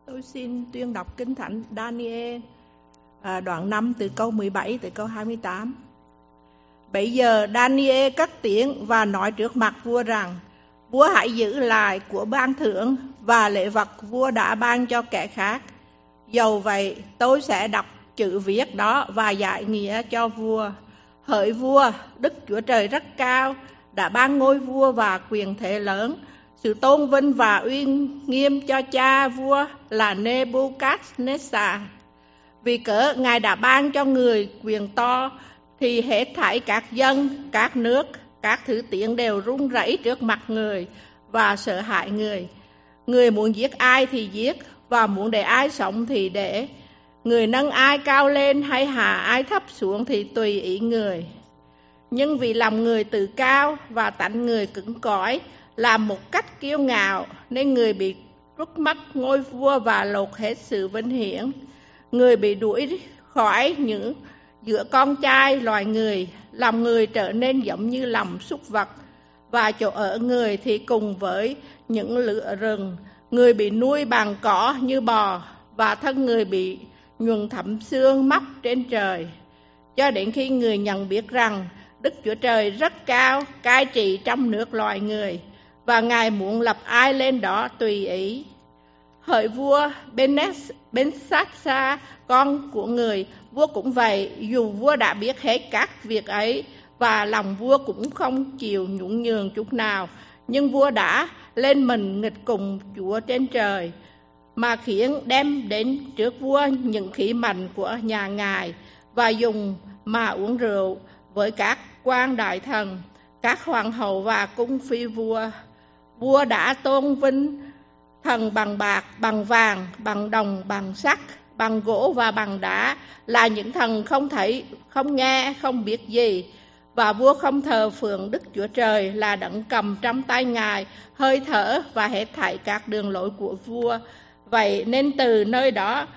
Tôi xin tuyên đọc Kinh Thánh Daniel đoạn 5 từ câu 17 tới câu 28. Bây giờ Daniel cất tiếng và nói trước mặt vua rằng: Vua hãy giữ lại của ban thưởng và lễ vật vua đã ban cho kẻ khác. Dầu vậy, tôi sẽ đọc chữ viết đó và giải nghĩa cho vua. Hỡi vua, Đức Chúa Trời rất cao, đã ban ngôi vua và quyền thế lớn, sự tôn vinh và uy nghiêm cho cha vua là Nebuchadnezzar. Vì cớ Ngài đã ban cho người quyền to, thì hết thảy các dân, các nước, các thứ tiếng đều run rẩy trước mặt người và sợ hãi người. Người muốn giết ai thì giết, và muốn để ai sống thì để. Người nâng ai cao lên hay hạ ai thấp xuống thì tùy ý người. Nhưng vì lòng người tự cao và tánh người cứng cỏi, làm một cách kiêu ngạo, nên người bị rút mất ngôi vua và lột hết sự vinh hiển. Người bị đuổi khỏi những giữa con trai loài người, lòng người trở nên giống như lòng súc vật, và chỗ ở người thì cùng với những lửa rừng. Người bị nuôi bằng cỏ như bò, và thân người bị nhuần thấm xương móc trên trời. Cho đến khi người nhận biết rằng Đức Chúa Trời rất cao, cai trị trong nước loài người, và Ngài muốn lập ai lên đó tùy ý. Hỡi vua Belshazzar, con của người, vua cũng vậy, dù vua đã biết hết các việc ấy, và lòng vua cũng không chịu nhún nhường chút nào, nhưng vua đã lên mình nghịch cùng Chúa trên trời, mà khiến đem đến trước vua những khí mạnh của nhà Ngài, và dùng mà uống rượu với các quan đại thần, các hoàng hậu và cung phi vua. Vua đã tôn vinh thần bằng bạc, bằng vàng, bằng đồng, bằng sắt, bằng gỗ và bằng đá, là những thần không thấy, không nghe, không biết gì. Và vua không thờ phượng Đức Chúa Trời, là đấng cầm trong tay Ngài hơi thở và hết thảy các đường lối của vua. Vậy nên từ nơi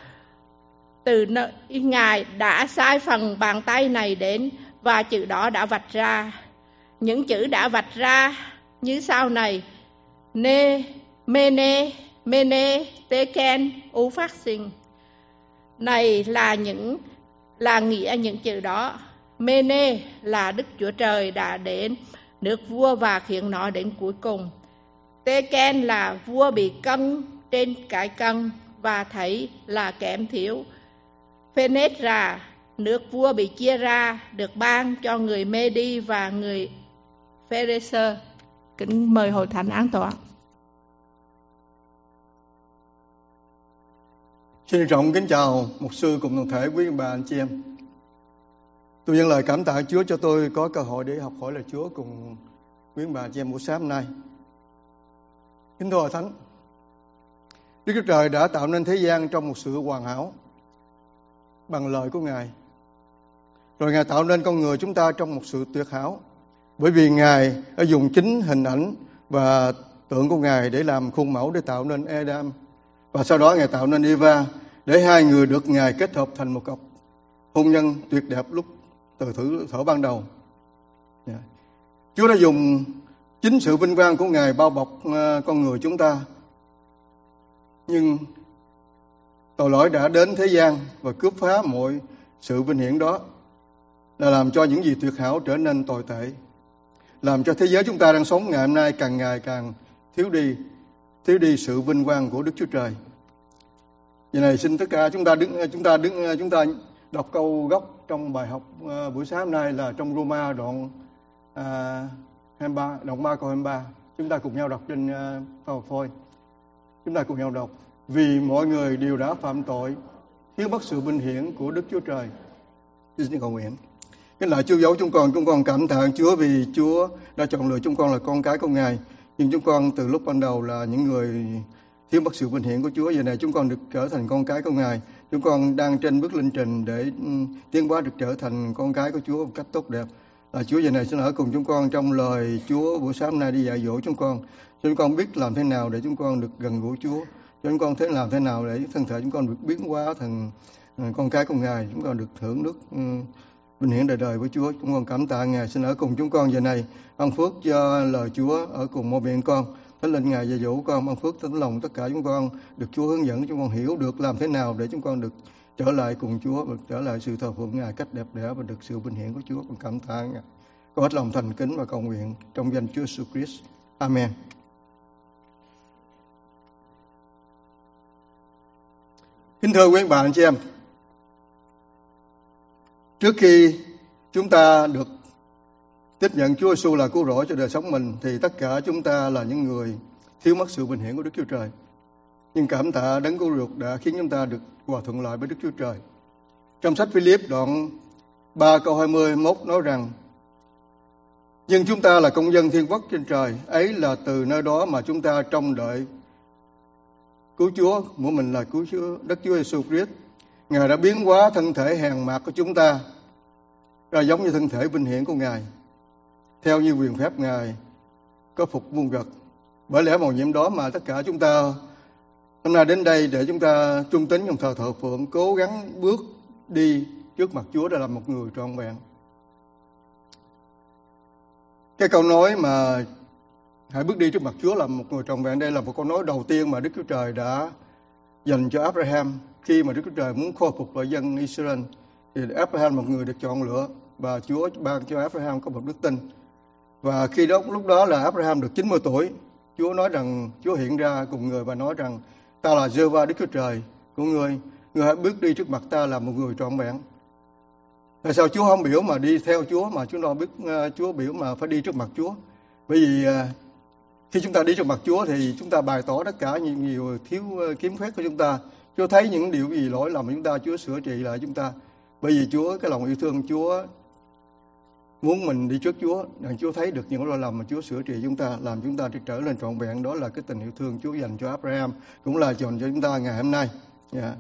Ngài đã sai phần bàn tay này đến, và chữ đó đã vạch ra. Những chữ đã vạch ra như sau này: Mene, Teken, Upharsin. Này là nghĩa những chữ đó. Mene là Đức Chúa Trời đã đến nước vua và khiến nó đến cuối cùng. Teken là vua bị cân trên cái cân và thấy là kém thiếu. Phenet là nước vua bị chia ra, được ban cho người Medi và người Pharisee. Kính mời hội thánh an tọa. Xin trọng kính chào mục sư cùng toàn thể quý bà anh chị em. Tôi dâng lời cảm tạ Chúa cho tôi có cơ hội để học hỏi lời Chúa cùng quý bà anh chị em buổi sáng hôm nay. Kính thưa hội thánh, Đức Chúa Trời đã tạo nên thế gian trong một sự hoàn hảo bằng lời của Ngài. Rồi Ngài tạo nên con người chúng ta trong một sự tuyệt hảo, bởi vì Ngài đã dùng chính hình ảnh và tượng của Ngài để làm khuôn mẫu để tạo nên Adam. Và sau đó Ngài tạo nên Eva, để hai người được Ngài kết hợp thành một cặp hôn nhân tuyệt đẹp lúc từ thuở ban đầu. Chúa đã dùng chính sự vinh quang của Ngài bao bọc con người chúng ta. Nhưng tội lỗi đã đến thế gian và cướp phá mọi sự vinh hiển đó, là làm cho những gì tuyệt hảo trở nên tồi tệ, làm cho thế giới chúng ta đang sống ngày hôm nay càng ngày càng thiếu đi sự vinh quang của Đức Chúa Trời. Vậy này, xin tất cả chúng ta đọc câu gốc trong bài học buổi sáng hôm nay là trong Roma đoạn 23, đoạn 3 câu 23. Chúng ta cùng nhau đọc trên PowerPoint. Chúng ta cùng nhau đọc: Vì mọi người đều đã phạm tội, thiếu mất sự vinh hiển của Đức Chúa Trời. Xin cầu nguyện. Cái lại Chúa dấu chúng con cảm tạ Chúa vì Chúa đã chọn lựa chúng con là con cái của Ngài. Nhưng chúng con từ lúc ban đầu là những người thiếu mất sự vinh hiển của Chúa. Giờ này chúng con được trở thành con cái của Ngài. Chúng con đang trên bước linh trình để tiến hóa được trở thành con cái của Chúa một cách tốt đẹp. Là Chúa giờ này xin ở cùng chúng con trong lời Chúa buổi sáng hôm nay đi dạy dỗ chúng con. Chúng con biết làm thế nào để chúng con được gần gũi Chúa. Chúng con thấy làm thế nào để thân thể chúng con được biến hóa thành con cái của Ngài. Chúng con được hưởng nước vinh hiển đời đời với Chúa. Chúng con cảm tạ Ngài. Xin ở cùng chúng con giờ này ban phước cho lời Chúa ở cùng mỗi miệng con. Thánh Linh Ngài dạy dỗ con ban phước tấm lòng tất cả chúng con được Chúa hướng dẫn, chúng con hiểu được làm thế nào để chúng con được trở lại cùng Chúa và trở lại sự thờ phượng Ngài cách đẹp đẽ và được sự vinh hiển của Chúa. Con cảm tạ Ngài. Con hết lòng thành kính và cầu nguyện trong danh Chúa Jesus Christ. Amen. Kính thưa quý bạn chị em, trước khi chúng ta được tiếp nhận Chúa Giêsu là cứu rỗi cho đời sống mình thì tất cả chúng ta là những người thiếu mất sự vinh hiển của Đức Chúa Trời. Nhưng cảm tạ Đấng Cứu Rỗi đã khiến chúng ta được hòa thuận lại với Đức Chúa Trời. Trong sách Philip đoạn 3 câu 21 nói rằng: nhưng chúng ta là công dân thiên quốc trên trời, ấy là từ nơi đó mà chúng ta trông đợi cứu Chúa, của mình là cứu Chúa Đức Chúa Giêsu Christ. Ngài đã biến hóa thân thể hèn mạt của chúng ta ra giống như thân thể vinh hiển của Ngài, theo như quyền phép Ngài có phục muôn vật. Bởi lẽ mầu nhiệm đó mà tất cả chúng ta hôm nay đến đây để chúng ta trung tín trong thờ phượng, cố gắng bước đi trước mặt Chúa để làm một người trọn vẹn. Cái câu nói mà hãy bước đi trước mặt Chúa làm một người trọn vẹn, đây là một câu nói đầu tiên mà Đức Chúa Trời đã dành cho Abraham khi mà Đức Chúa Trời muốn khôi phục lại dân Israel. Thì Abraham một người được chọn lựa và Chúa ban cho Abraham có một đức tin. Và khi đó lúc đó là Abraham được 90 tuổi, Chúa nói rằng Chúa hiện ra cùng người và nói rằng: ta là Giê-hô-va Đức Chúa Trời của người hãy bước đi trước mặt ta làm một người trọn vẹn. Tại sao Chúa không biểu mà đi theo Chúa, mà chúng ta biết Chúa biểu mà phải đi trước mặt Chúa? Bởi vì khi chúng ta đi trước mặt Chúa thì chúng ta bày tỏ tất cả nhiều thiếu khiếm khuyết của chúng ta. Chúa thấy những điều gì lỗi lầm của chúng ta, Chúa sửa trị lại chúng ta. Bởi vì Chúa, cái lòng yêu thương Chúa muốn mình đi trước Chúa, rằng Chúa thấy được những lỗi lầm mà Chúa sửa trị chúng ta, làm chúng ta trở nên trọn vẹn. Đó là cái tình yêu thương Chúa dành cho Abraham, cũng là dành cho chúng ta ngày hôm nay. Yeah.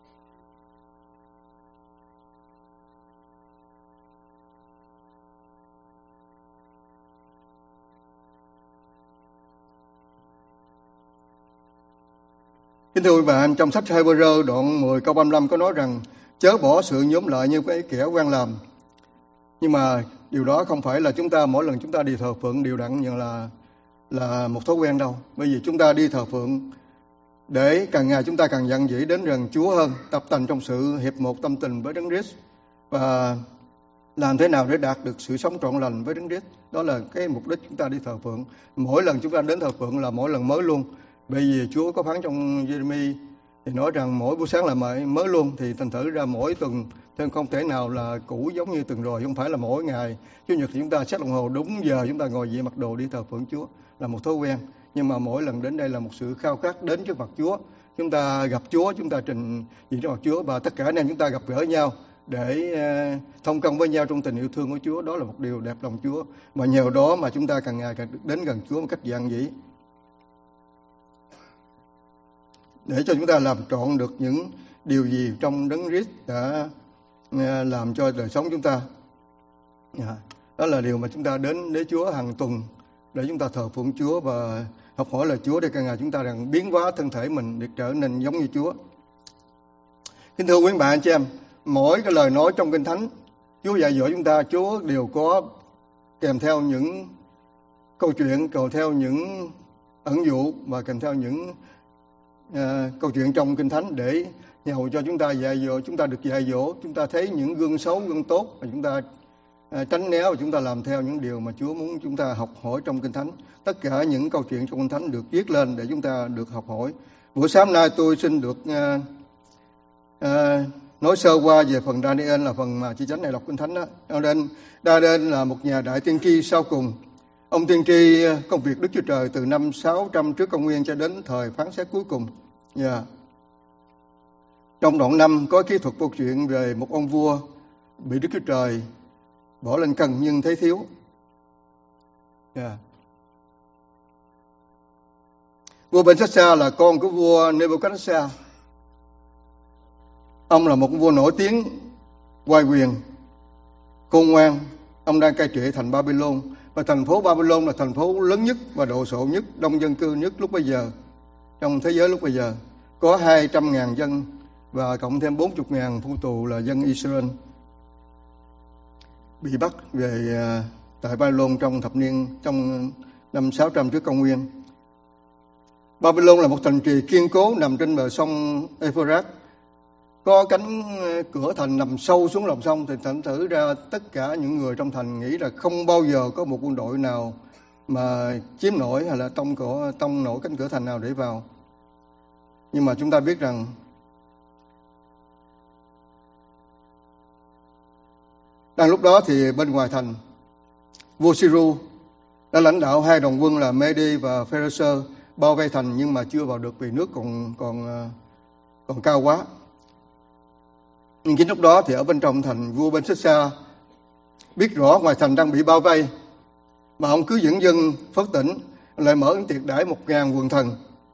Kính thưa quý bạn, trong sách Hebrew đoạn 10 câu 35 có nói rằng: chớ bỏ sự nhóm lại như cái kẻ quen làm. Nhưng mà điều đó không phải là chúng ta mỗi lần chúng ta đi thờ phượng đều đặn như là một thói quen đâu. Bởi vì chúng ta đi thờ phượng để càng ngày chúng ta càng dặn dĩ đến gần Chúa hơn, tập tành trong sự hiệp một tâm tình với Đấng Christ và làm thế nào để đạt được sự sống trọn lành với Đấng Christ. Đó là cái mục đích chúng ta đi thờ phượng. Mỗi lần chúng ta đến thờ phượng là mỗi lần mới luôn. Bởi vì Chúa có phán trong Giê-rê-mi thì nói rằng mỗi buổi sáng là mới luôn, thì thành thử ra mỗi tuần thêm không thể nào là cũ giống như tuần rồi, không phải là mỗi ngày Chủ nhật thì chúng ta set đồng hồ đúng giờ chúng ta ngồi dậy mặc đồ đi thờ phượng Chúa là một thói quen. Nhưng mà mỗi lần đến đây là một sự khao khát đến trước mặt Chúa. Chúng ta gặp Chúa, chúng ta trình diện trước mặt Chúa và tất cả anh em chúng ta gặp gỡ nhau để thông công với nhau trong tình yêu thương của Chúa. Đó là một điều đẹp lòng Chúa, mà nhờ đó mà chúng ta càng ngày càng đến gần Chúa một cách dạn dĩ, để cho chúng ta làm trọn được những điều gì trong Đấng Christ đã làm cho đời sống chúng ta. Đó là điều mà chúng ta đến với Chúa hàng tuần để chúng ta thờ phượng Chúa và học hỏi lời Chúa, để càng ngày chúng ta đang biến hóa thân thể mình để trở nên giống như Chúa. Kính thưa quý bạn chị em, mỗi cái lời nói trong Kinh Thánh Chúa dạy dỗ chúng ta, Chúa đều có kèm theo những câu chuyện, kèm theo những ẩn dụ và kèm theo những câu chuyện trong Kinh Thánh để nhờ cho chúng ta dạy dỗ, chúng ta được dạy dỗ, chúng ta thấy những gương xấu, gương tốt và chúng ta tránh né và chúng ta làm theo những điều mà Chúa muốn chúng ta học hỏi trong Kinh Thánh. Tất cả những câu chuyện trong Kinh Thánh được viết lên để chúng ta được học hỏi. Buổi sáng nay tôi xin được nói sơ qua về phần Daniel, là phần mà chị Chánh này đọc Kinh Thánh đó. Daniel là một nhà đại tiên tri sau cùng. Ông tiên tri công việc Đức Chúa Trời từ năm 600 trước công nguyên cho đến thời phán xét cuối cùng. Trong đoạn 5 có kỹ thuật câu chuyện về một ông vua bị Đức Chúa Trời bỏ lên cân nhưng thấy thiếu. Vua Belshazzar là con của vua Nebuchadnezzar. Ông là một vua nổi tiếng, oai quyền, khôn ngoan. Ông đang cai trị thành Babylon, và thành phố Babylon là thành phố lớn nhất và đồ sộ nhất, đông dân cư nhất lúc bấy giờ trong thế giới lúc bấy giờ. Có 200.000 dân và cộng thêm 40.000 phu tù là dân Israel bị bắt về tại Babylon trong thập niên trong năm 600 trước công nguyên. Babylon là một thành trì kiên cố nằm trên bờ sông Euphrates, có cánh cửa thành nằm sâu xuống lòng sông. Thì thành thử ra tất cả những người trong thành nghĩ là không bao giờ có một quân đội nào mà chiếm nổi hay là tông nổi cánh cửa thành nào để vào. Nhưng mà chúng ta biết rằng đang lúc đó thì bên ngoài thành, vua Siru đã lãnh đạo hai đoàn quân là Medi và Pharisơ bao vây thành, nhưng mà chưa vào được vì nước còn cao quá. Nhưng chính lúc đó thì ở bên trong thành, vua bên xích xa biết rõ ngoài thành đang bị bao vây, mà ông cứ dẫn dân phớt tỉnh, lại mở tiệc đãi 1000 quần thần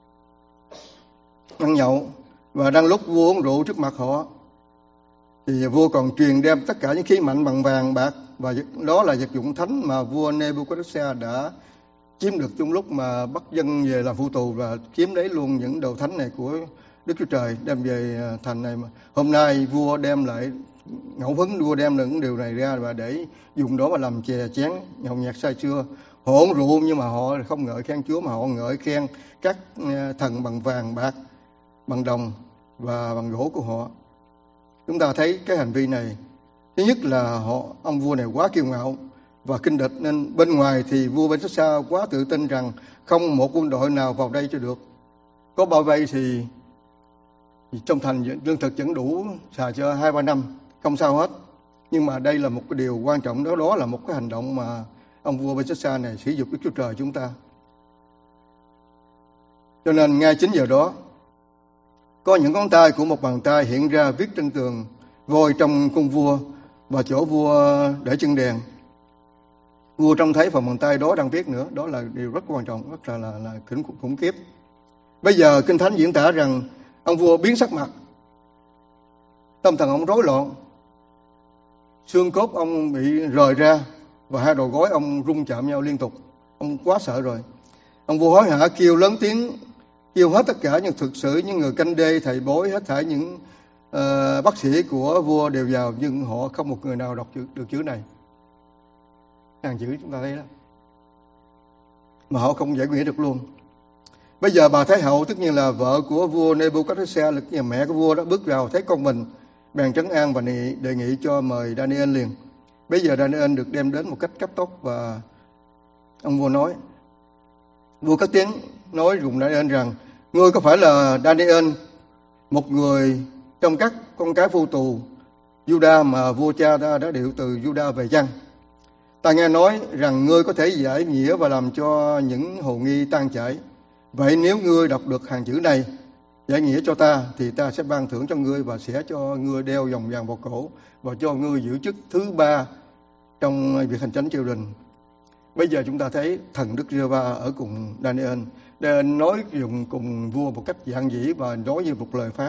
ăn nhậu. Và đang lúc vua uống rượu trước mặt họ thì vua còn truyền đem tất cả những khí mạnh bằng vàng bạc, và đó là vật dụng thánh mà vua Nebuchadnezzar đã chiếm được trong lúc mà bắt dân về làm phu tù, và chiếm lấy luôn những đồ thánh này của Đức Chúa Trời đem về thành này. Mà hôm nay vua đem lại ngẫu hứng, vua đem những điều này ra và để dùng đó mà làm chè chén nhậu nhẹt say sưa. Họ uống rượu nhưng mà họ không ngợi khen Chúa, mà họ ngợi khen các thần bằng vàng bạc, bằng đồng và bằng gỗ của họ. Chúng ta thấy cái hành vi này, thứ nhất là ông vua này quá kiêu ngạo và kinh địch, nên bên ngoài thì vua bên xa quá tự tin rằng không một quân đội nào vào đây cho được. Có bao vây thì trong thành lương thực vẫn đủ xài cho 2-3 năm, không sao hết. Nhưng mà đây là một cái điều quan trọng, đó là một cái hành động mà ông vua bên xa này sử dụng Đức Chúa Trời chúng ta. Cho nên ngay 9 giờ đó, có những ngón tay của một bàn tay hiện ra viết trên tường vôi trong cung vua và chỗ vua để chân đèn. Vua trông thấy phần bàn tay đó đang viết nữa, đó là điều rất quan trọng, rất là khủng khiếp. Bây giờ Kinh Thánh diễn tả rằng ông vua biến sắc mặt, tâm thần ông rối loạn, xương cốt ông bị rời ra và hai đầu gối ông rung chạm nhau liên tục. Ông quá sợ rồi. Ông vua hối hả kêu lớn tiếng, kêu hết tất cả những thực sự những người canh đê, thầy bói, hết thảy những bác sĩ của vua đều vào, nhưng họ không một người nào đọc được chữ này. Hàng chữ chúng ta thấy đó, mà họ không giải quyết được luôn. Bây giờ bà Thái hậu, tất nhiên là vợ của vua Nebuchadnezzar, là nhà mẹ của vua đó, bước vào thấy con mình, bèn trấn an và đề nghị cho mời Daniel liền. Bây giờ Daniel được đem đến một cách cấp tốc, và ông vua nói, vua cất tiếng nói cùng Daniel rằng: ngươi có phải là Daniel, một người trong các con cái phu tù Juda mà vua cha đã điệu từ Juda về chăng? Ta nghe nói rằng ngươi có thể giải nghĩa và làm cho những hồ nghi tan chảy. Vậy nếu ngươi đọc được hàng chữ này, giải nghĩa cho ta, thì ta sẽ ban thưởng cho ngươi và sẽ cho ngươi đeo vòng vàng vào cổ và cho ngươi giữ chức thứ 3 trong việc hành chánh triều đình. Bây giờ chúng ta thấy thần Đức Giê-hô-va ở cùng Daniel. Daniel nói dùng cùng vua một cách giản dị và nói như một lời phán.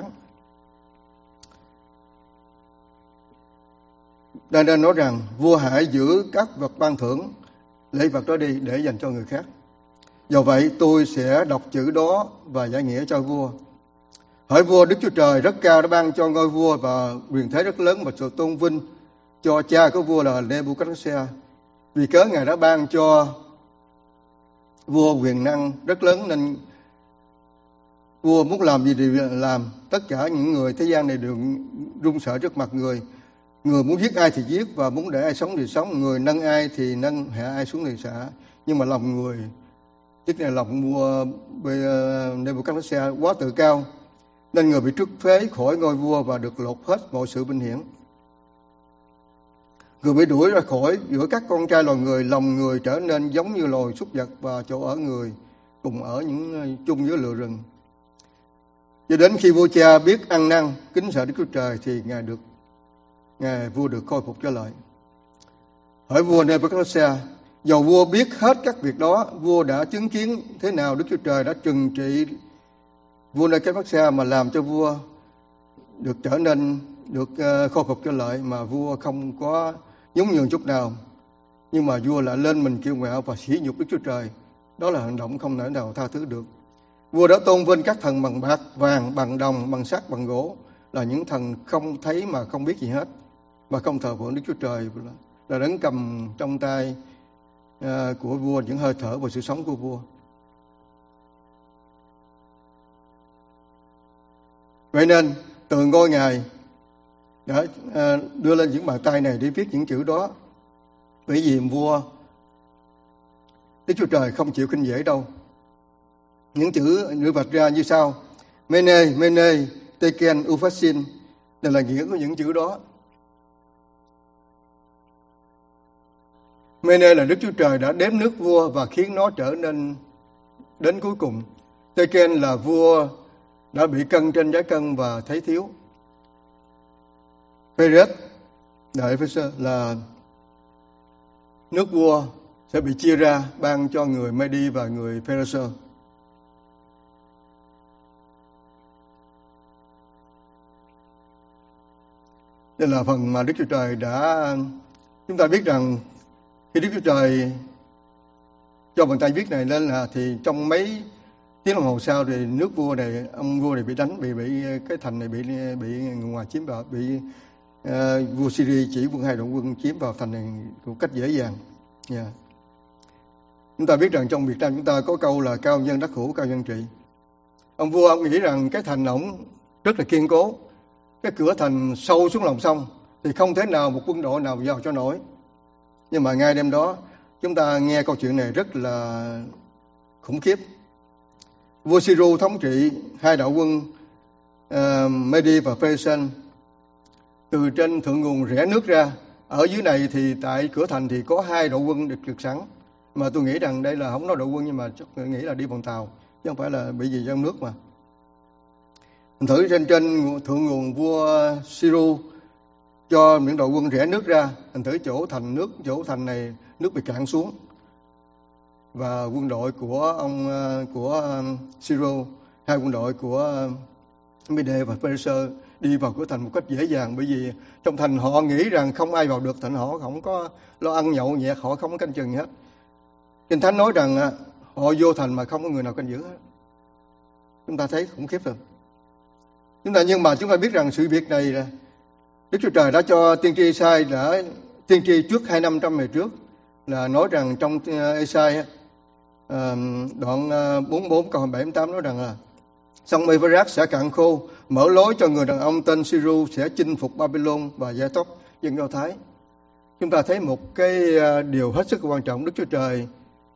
Daniel nói rằng vua hãy giữ các vật ban thưởng, lễ vật đó đi để dành cho người khác. Do vậy tôi sẽ đọc chữ đó và giải nghĩa cho vua. Hỡi vua, Đức Chúa Trời rất cao đã ban cho ngôi vua và quyền thế rất lớn và sự tôn vinh cho cha của vua là Nebuchadnezzar. Vì cớ Ngài đã ban cho vua quyền năng rất lớn, nên vua muốn làm gì thì làm. Tất cả những người thế gian này đều run sợ trước mặt người. Người muốn giết ai thì giết, và muốn để ai sống thì sống. Người nâng ai thì nâng, hạ ai xuống thì xả. Nhưng mà lòng người, tức là lòng vua Nebuchadnezzar quá tự cao, nên người bị trút phế khỏi ngôi vua và được lột hết mọi sự vinh hiển. Người bị đuổi ra khỏi giữa các con trai loài người, lòng người trở nên giống như loài súc vật, và chỗ ở người cùng ở những chung với lửa rừng. Cho đến khi vua cha biết ăn năn kính sợ Đức Chúa Trời thì ngài vua được khôi phục trở lại. Hỡi vua Nebuchadnezzar, dầu vua biết hết các việc đó, vua đã chứng kiến thế nào Đức Chúa Trời đã trừng trị vua Nebuchadnezzar mà làm cho vua được trở nên được khôi phục trở lại, mà vua không có nhún nhường chút nào. Nhưng mà vua lại lên mình kiêu ngạo và sỉ nhục Đức Chúa Trời. Đó là hành động không thể nào tha thứ được. Vua đã tôn vinh các thần bằng bạc, vàng, bằng đồng, bằng sắt, bằng gỗ, là những thần không thấy mà không biết gì hết, và không thờ phượng Đức Chúa Trời, là đấng cầm trong tay của vua những hơi thở và sự sống của vua. Vậy nên từ ngôi Ngài đã đưa lên những bàn tay này để viết những chữ đó. Bởi vì vua Đức Chúa Trời không chịu khinh dễ đâu. Những chữ được vạch ra như sau: Mene, Mene, Tekel, Upharsin. Đây là nghĩa của những chữ đó. Mene là Đức Chúa Trời đã đếm nước vua và khiến nó trở nên đến cuối cùng. Tekel là vua đã bị cân trên giá cân và thấy thiếu. Peres, đại Ephesus, là nước vua sẽ bị chia ra ban cho người Medi và người Persia. Đây là phần mà Đức Chúa Trời đã... Chúng ta biết rằng khi Đức Chúa Trời cho bàn tay viết này lên là thì trong mấy tiếng đồng hồ sau thì nước vua này, ông vua này bị đánh, bị cái thành này bị người ngoài chiếm vào, bị vua Syria chỉ quân 2 đội quân chiếm vào thành này một cách dễ dàng. Yeah. Chúng ta biết rằng trong Việt Nam chúng ta có câu là cao nhân đắc hữu, cao nhân trị. Ông vua ông nghĩ rằng cái thành ổng rất là kiên cố, cái cửa thành sâu xuống lòng sông thì không thể nào một quân đội nào vào cho nổi. Nhưng mà ngay đêm đó chúng ta nghe câu chuyện này rất là khủng khiếp. Vua Siru thống trị 2 đạo quân Medi và Persian. Từ trên thượng nguồn rẽ nước ra, ở dưới này thì tại cửa thành thì có 2 đội quân được trực sẵn. Mà tôi nghĩ rằng đây là không nói đội quân, nhưng mà tôi nghĩ là đi bằng tàu, chứ không phải là bị gì trong nước mà. Mình thử trên thượng nguồn vua Siru cho những đội quân rẽ nước ra, mình thử chỗ thành này nước bị cạn xuống, và quân đội của Siru, 2 quân đội của Mede và Persia đi vào cửa thành một cách dễ dàng, bởi vì trong thành họ nghĩ rằng không ai vào được, thành họ không có lo ăn nhậu nhẹt, họ không có canh chừng gì hết. Kinh Thánh nói rằng họ vô thành mà không có người nào canh giữ hết. Chúng ta thấy khủng khiếp rồi. Nhưng mà chúng ta biết rằng sự việc này là Đức Chúa Trời đã cho tiên tri Ê-sai đã tiên tri trước 200 ngày trước, là nói rằng trong Ê-sai đoạn 44 câu 78 nói rằng là sông Euphrates sẽ cạn khô, mở lối cho người đàn ông tên Siru sẽ chinh phục Babylon và giải thoát dân Do Thái. Chúng ta thấy một cái điều hết sức quan trọng. Đức Chúa Trời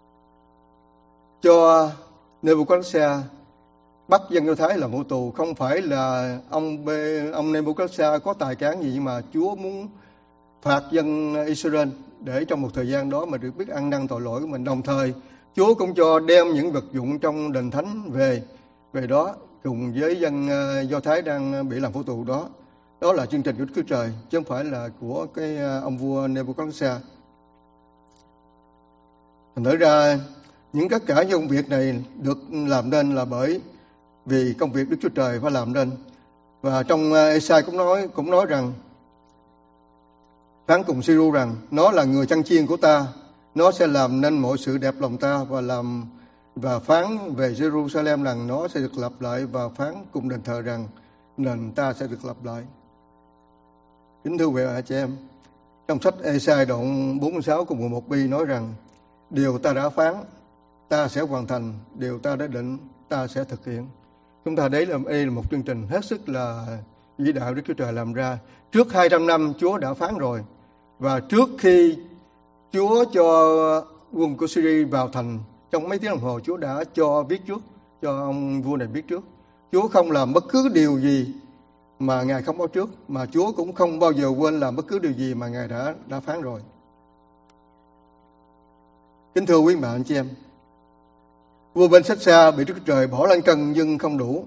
cho Nebuchadnezzar bắt dân Do Thái làm mưu tù, không phải là ông Nebuchadnezzar có tài cán gì, mà Chúa muốn phạt dân Israel để trong một thời gian đó mà được biết ăn năn tội lỗi của mình. Đồng thời Chúa cũng cho đem những vật dụng trong đền thánh về đó cùng với dân Do Thái đang bị làm phu tù đó. Đó là chương trình của Đức Chúa Trời, chứ không phải là của cái ông vua Nebuchadnezzar. Thành thử ra những tất cả những công việc này được làm nên là bởi vì công việc Đức Chúa Trời phải làm nên. Và trong Ê-sai cũng nói rằng, phán cùng Siru rằng nó là người chăn chiên của ta, nó sẽ làm nên mọi sự đẹp lòng ta, và phán về Jerusalem rằng nó sẽ được lập lại, và phán cùng đền thờ rằng nền ta sẽ được lập lại. Kính thưa quý chị em, trong sách Ê-sai đoạn 46 cùng 11b nói rằng điều ta đã phán ta sẽ hoàn thành, điều ta đã định ta sẽ thực hiện. Chúng ta đây là một chương trình hết sức là vĩ đại Đức Chúa Trời làm ra. Trước 200 năm Chúa đã phán rồi, và trước khi Chúa cho quân của Syria vào thành, trong mấy tiếng đồng hồ Chúa đã cho viết trước, cho ông vua này biết trước. Chúa không làm bất cứ điều gì mà Ngài không báo trước, mà Chúa cũng không bao giờ quên làm bất cứ điều gì mà Ngài đã phán rồi. Kính thưa quý bạn chị em, vua Ben-hadzad bị Đức Chúa Trời bỏ lên cân nhưng không đủ.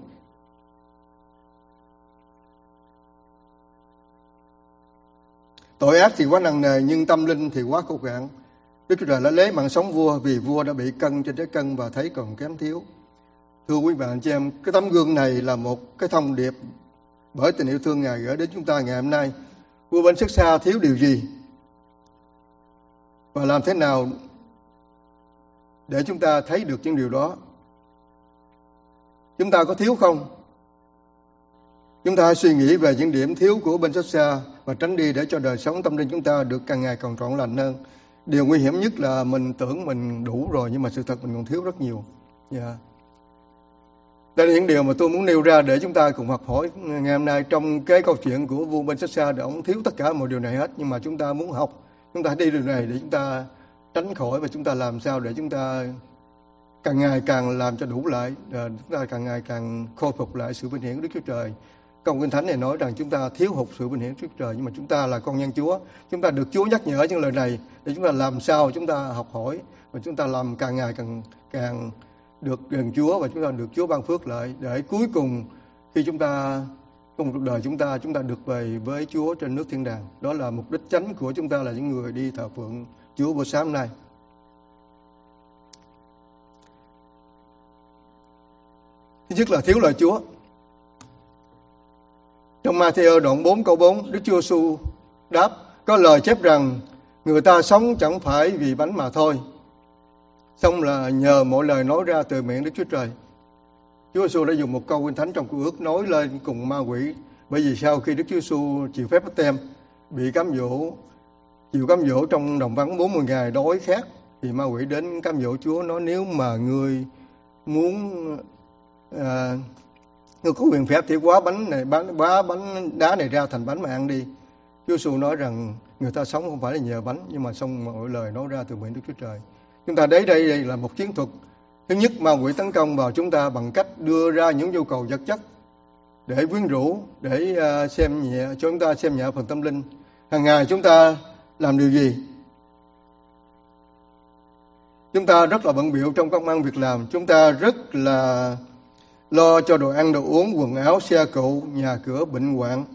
Tội ác thì quá nặng nề, nhưng tâm linh thì quá khô cạn. Đức Chúa Trời đã lấy mạng sống vua vì vua đã bị cân trên trái cân và thấy còn kém thiếu. Thưa quý bạn chị em, cái tấm gương này là một cái thông điệp bởi tình yêu thương Ngài gửi đến chúng ta ngày hôm nay. Vua Ben-hadzad thiếu điều gì? Và làm thế nào để chúng ta thấy được những điều đó? Chúng ta có thiếu không? Chúng ta hãy suy nghĩ về những điểm thiếu của Ben-hadzad và tránh đi để cho đời sống tâm linh chúng ta được càng ngày càng trọn lành hơn. Điều nguy hiểm nhất là mình tưởng mình đủ rồi, nhưng mà sự thật mình còn thiếu rất nhiều. Yeah. Đây là những điều mà tôi muốn nêu ra để chúng ta cùng học hỏi ngày hôm nay trong cái câu chuyện của vua Ben-hadassar. Ông thiếu tất cả mọi điều này hết, nhưng mà chúng ta muốn học, chúng ta đi điều này để chúng ta tránh khỏi, và chúng ta làm sao để chúng ta càng ngày càng làm cho đủ lại, chúng ta càng ngày càng khôi phục lại sự vinh hiển của Đức Chúa Trời. Câu Kinh Thánh này nói rằng chúng ta thiếu hụt sự vinh hiển của Đức Chúa Trời, nhưng mà chúng ta là con nhân Chúa, chúng ta được Chúa nhắc nhở những lời này để chúng ta làm sao chúng ta học hỏi và chúng ta làm càng ngày càng được gần Chúa, và chúng ta được Chúa ban phước lại, để cuối cùng khi chúng ta trong cuộc đời chúng ta được về với Chúa trên nước thiên đàng. Đó là mục đích chánh của chúng ta, là những người đi thờ phượng Chúa buổi sáng nay. Thứ nhất là thiếu lời Chúa. Trong Ma-thi-ơ đoạn 4 câu 4, Đức Chúa Giêsu đáp: có lời chép rằng người ta sống chẳng phải vì bánh mà thôi, xong là nhờ mọi lời nói ra từ miệng Đức Chúa Trời. Chúa Giêsu đã dùng một câu Kinh Thánh trong Cựu Ước nói lên cùng ma quỷ. Bởi vì sau khi Đức Chúa Giêsu chịu phép báp têm, bị chịu cám dỗ trong đồng vắng 40 ngày đói khát, thì ma quỷ đến cám dỗ Chúa, nói: nếu mà ngươi muốn ngươi có quyền phép thì hóa bánh đá này ra thành bánh mà ăn đi. Chúa Giêsu nói rằng người ta sống không phải là nhờ bánh, nhưng mà xong mọi lời nói ra từ miệng Đức Chúa Trời. Chúng ta đây là một chiến thuật. Thứ nhất, ma quỷ tấn công vào chúng ta bằng cách đưa ra những nhu cầu vật chất để quyến rũ, để xem nhẹ cho chúng ta, xem nhẹ phần tâm linh. Hàng ngày chúng ta làm điều gì? Chúng ta rất là bận bịu trong công ăn việc làm, chúng ta rất là lo cho đồ ăn, đồ uống, quần áo, xe cộ, nhà cửa, bệnh hoạn,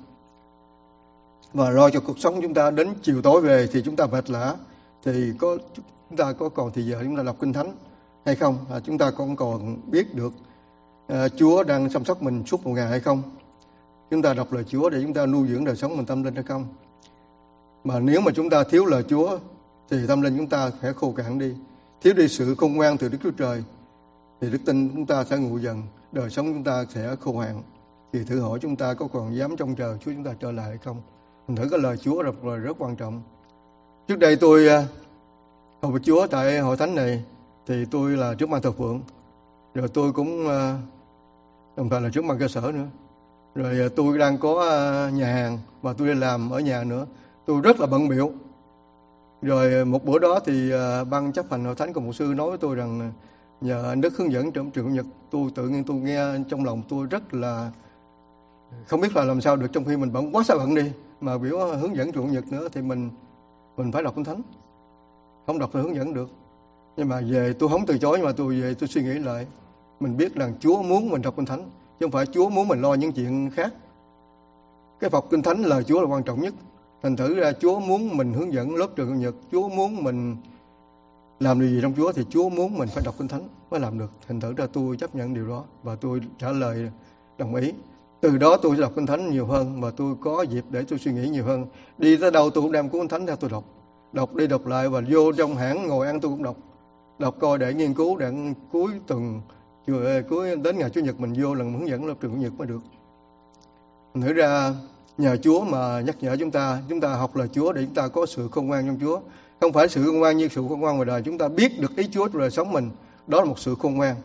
và lo cho cuộc sống chúng ta. Đến chiều tối về thì chúng ta mệt lả, thì chúng ta có còn thì giờ chúng ta đọc Kinh Thánh hay không? Chúng ta còn biết được Chúa đang chăm sóc mình suốt một ngày hay không? Chúng ta đọc lời Chúa để chúng ta nuôi dưỡng đời sống mình tâm linh hay không? Mà nếu mà chúng ta thiếu lời Chúa thì tâm linh chúng ta sẽ khô cạn đi, thiếu đi sự khôn ngoan từ Đức Chúa Trời, thì đức tin chúng ta sẽ nguội dần, đời sống chúng ta sẽ khô hạn. Thì thử hỏi chúng ta có còn dám trông chờ Chúa chúng ta trở lại hay không? Mình thử cái lời Chúa là rất quan trọng. Trước đây tôi hầu việc Chúa tại hội thánh này, thì tôi là trưởng ban thờ phượng, rồi tôi cũng đồng thời là trưởng ban cơ sở nữa. Rồi tôi đang có nhà hàng và tôi đi làm ở nhà nữa. Tôi rất là bận bịu. Rồi một bữa đó thì ban chấp hành hội thánh của mục sư nói với tôi rằng nhờ anh Đức hướng dẫn trong trường Chủ nhật. Tôi tự nhiên tôi nghe trong lòng tôi rất là không biết là làm sao được, trong khi mình bận quá xa bận đi, mà biểu hướng dẫn Chủ nhật nữa thì mình phải đọc Kinh Thánh. Không đọc thì hướng dẫn được. Nhưng mà về tôi không từ chối, nhưng mà tôi về tôi suy nghĩ lại. Mình biết rằng Chúa muốn mình đọc Kinh Thánh, chứ không phải Chúa muốn mình lo những chuyện khác. Cái học Kinh Thánh lời Chúa là quan trọng nhất. Thành thử ra Chúa muốn mình hướng dẫn lớp trường Chủ nhật, Chúa muốn mình làm điều gì trong Chúa thì Chúa muốn mình phải đọc Kinh Thánh mới làm được. Thành thử ra tôi chấp nhận điều đó và tôi trả lời đồng ý. Từ đó tôi sẽ đọc Kinh Thánh nhiều hơn, và tôi có dịp để tôi suy nghĩ nhiều hơn. Đi tới đâu tôi cũng đem cuốn Kinh Thánh theo tôi đọc. Đọc đi đọc lại, và vô trong hãng ngồi ăn tôi cũng đọc coi để nghiên cứu, để cuối tuần cuối đến ngày Chủ nhật mình vô lần hướng dẫn lớp trường Chủ nhật mới được. Thành thử ra nhờ Chúa mà nhắc nhở chúng ta học lời Chúa để chúng ta có sự khôn ngoan trong Chúa. Không phải sự khôn ngoan như sự khôn ngoan ngoài đời, chúng ta biết được ý Chúa trong đời sống mình, đó là một sự khôn ngoan.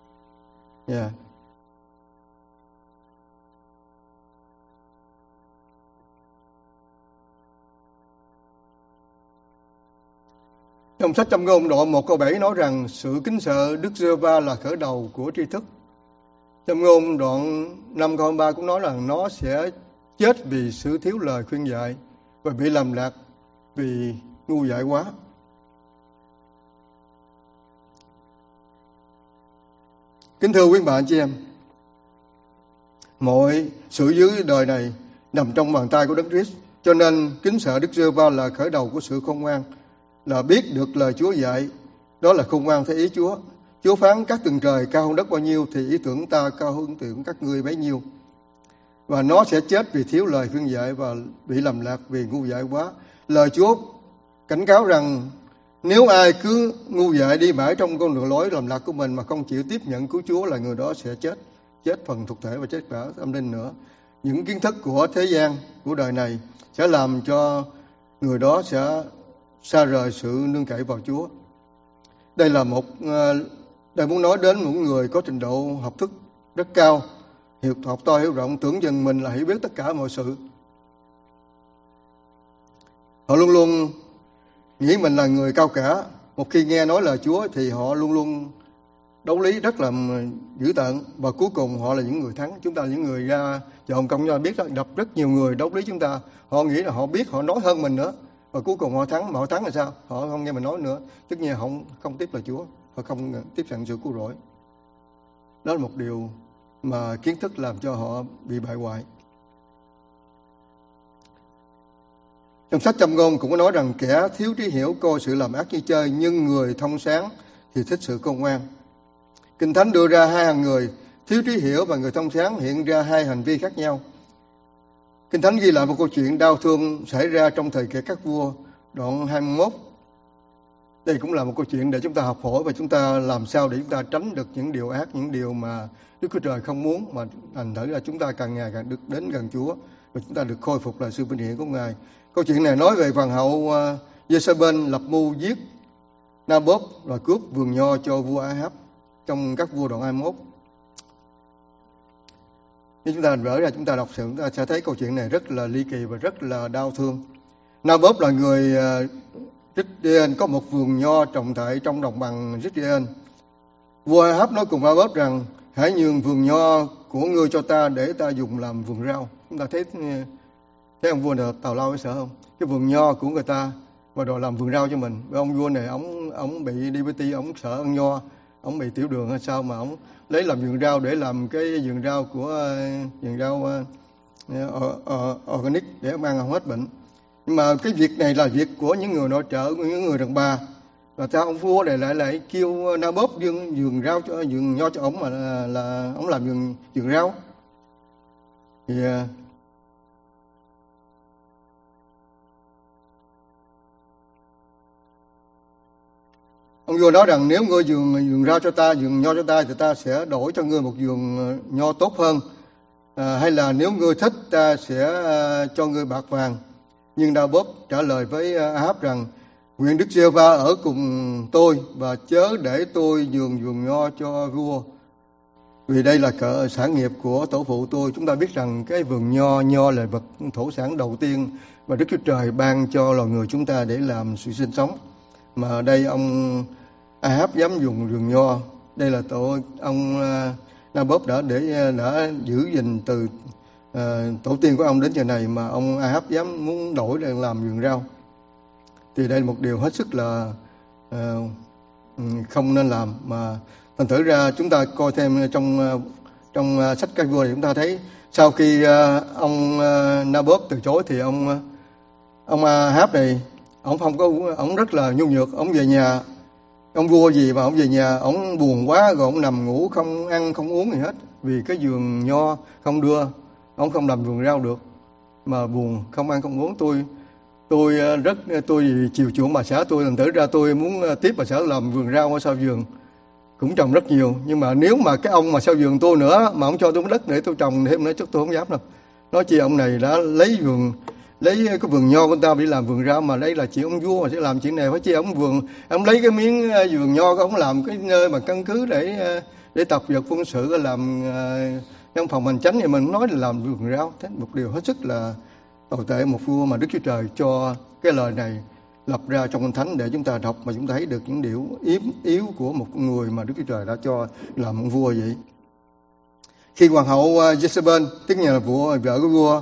Trong sách Châm Ngôn đoạn 1 câu 7 nói rằng sự kính sợ Đức Giê-hô-va là khởi đầu của tri thức. Châm Ngôn đoạn 5 câu 3 cũng nói rằng nó sẽ chết vì sự thiếu lời khuyên dạy, và bị lầm lạc vì ngu dại quá. Kính thưa quý bạn chị em, mọi sự dưới đời này nằm trong bàn tay của Đấng Christ, cho nên kính sợ Đức Giê-hô-va là khởi đầu của sự khôn ngoan, là biết được lời Chúa dạy, đó là khôn ngoan theo ý Chúa. Chúa phán các tầng trời cao hơn đất bao nhiêu thì ý tưởng ta cao hơn ý tưởng các ngươi bấy nhiêu. Và nó sẽ chết vì thiếu lời khuyên dạy và bị lầm lạc vì ngu dại quá. Lời Chúa cảnh cáo rằng nếu ai cứ ngu dại đi mãi trong con đường lối lầm lạc của mình mà không chịu tiếp nhận cứu Chúa, là người đó sẽ chết phần thuộc thể và chết cả tâm linh nữa. Những kiến thức của thế gian, của đời này sẽ làm cho người đó sẽ xa rời sự nương cậy vào Chúa. Đây là đây muốn nói đến một người có trình độ học thức rất cao, học to hiểu rộng, tưởng chừng mình là hiểu biết tất cả mọi sự. Họ luôn luôn nghĩ mình là người cao cả. Một khi nghe nói lời Chúa thì họ luôn luôn đấu lý rất là dữ tợn, và cuối cùng họ là những người thắng. Chúng ta những người ra chọn công nhau biết gặp rất nhiều người đấu lý chúng ta. Họ nghĩ là họ biết, họ nói hơn mình nữa, và cuối cùng họ thắng. Mà họ thắng là sao? Họ không nghe mình nói nữa, tất nhiên họ không tiếp lời Chúa, họ không tiếp nhận sự cứu rỗi. Đó là một điều mà kiến thức làm cho họ bị bại hoại. Trong sách Châm Ngôn cũng có nói rằng kẻ thiếu trí hiểu coi sự làm ác như chơi, nhưng người thông sáng thì thích sự khôn ngoan. Kinh Thánh đưa ra hai hàng người, thiếu trí hiểu và người thông sáng, hiện ra hai hành vi khác nhau. Kinh Thánh ghi lại một câu chuyện đau thương xảy ra trong thời kỳ các vua, đoạn 21. Đây cũng là một câu chuyện để chúng ta học hỏi và chúng ta làm sao để chúng ta tránh được những điều ác, những điều mà Đức Chúa Trời không muốn, mà thành thử là chúng ta càng ngày càng được đến gần Chúa và chúng ta được khôi phục lại sự vinh hiển của Ngài. Câu chuyện này nói về hoàng hậu Jezebel lập mưu giết Naboth và cướp vườn nho cho vua Ahab trong các vua đoạn 21. Nếu chúng ta vỡ ra chúng ta đọc sự, chúng ta sẽ thấy câu chuyện này rất là ly kỳ và rất là đau thương. Naboth là người Jezreel, có một vườn nho trồng tại trong đồng bằng Jezreel. Vua Ahab nói cùng Naboth rằng hãy nhường vườn nho của ngươi cho ta để ta dùng làm vườn rau. Chúng ta thấy ông vua này tào lao cái sợ không? Cái vườn nho của người ta và đòi làm vườn rau cho mình. Và ông vua này ông bị diabetes, ông sợ ăn nho, ông bị tiểu đường hay sao mà ông lấy làm vườn rau để làm cái vườn rau của vườn rau organic để ông ăn không hết bệnh. Nhưng mà cái việc này là việc của những người nội trợ, những người đàn bà. Và sao ông vua này lại kêu Naboth vườn rau cho vườn nho cho ông mà là ông làm vườn rau. Thì ông vua nói rằng nếu ngươi vườn rau cho ta, vườn nho cho ta thì ta sẽ đổi cho ngươi một vườn nho tốt hơn. Hay là nếu ngươi thích ta sẽ cho ngươi bạc vàng. Nhưng Naboth trả lời với Ahab rằng nguyện Đức Giê-hô-va ở cùng tôi và chớ để tôi nhường vườn nho cho vua, vì đây là sản nghiệp của tổ phụ tôi. Chúng ta biết rằng cái vườn nho là vật thổ sản đầu tiên mà Đức Chúa Trời ban cho loài người chúng ta để làm sự sinh sống. Mà ở đây ông Ahab dám dùng vườn nho, đây là tội ông Naboth đã giữ gìn từ tổ tiên của ông đến giờ này, mà ông Ahab dám muốn đổi để làm vườn rau. Thì đây là một điều hết sức là không nên làm. Mà thành thử ra chúng ta coi thêm trong sách Các Vua thì chúng ta thấy sau khi ông Naboth từ chối thì ông Ahab này ông rất là nhu nhược. Ông về nhà, ông vua gì mà ông về nhà ông buồn quá, rồi ông nằm ngủ không ăn không uống gì hết, vì cái vườn nho không đưa, ông không làm vườn rau được, mà buồn không ăn không uống. Tôi chiều chuộng bà xã tôi, thành thử ra tôi muốn tiếp bà xã làm vườn rau ở sau vườn, cũng trồng rất nhiều. Nhưng mà nếu mà cái ông mà sau vườn tôi nữa mà ông cho tôi đất để tôi trồng thêm nữa chắc tôi không dám đâu. Nói chi ông này đã lấy cái vườn nho của người ta đi làm vườn rau, mà đây là chuyện ông vua mà sẽ làm chuyện này. Phải chi ông lấy cái miếng vườn nho của ông làm cái nơi mà căn cứ để tập dượt quân sự, làm trong phòng hành chánh, thì mình nói là làm vườn rau. Thế một điều hết sức là tồi tệ một vua mà Đức Chúa Trời cho cái lời này lập ra trong Kinh Thánh để chúng ta đọc mà chúng ta thấy được những điều yếu của một người mà Đức Chúa Trời đã cho làm một vua vậy. Khi hoàng hậu Jezebel, tức là vợ của vua,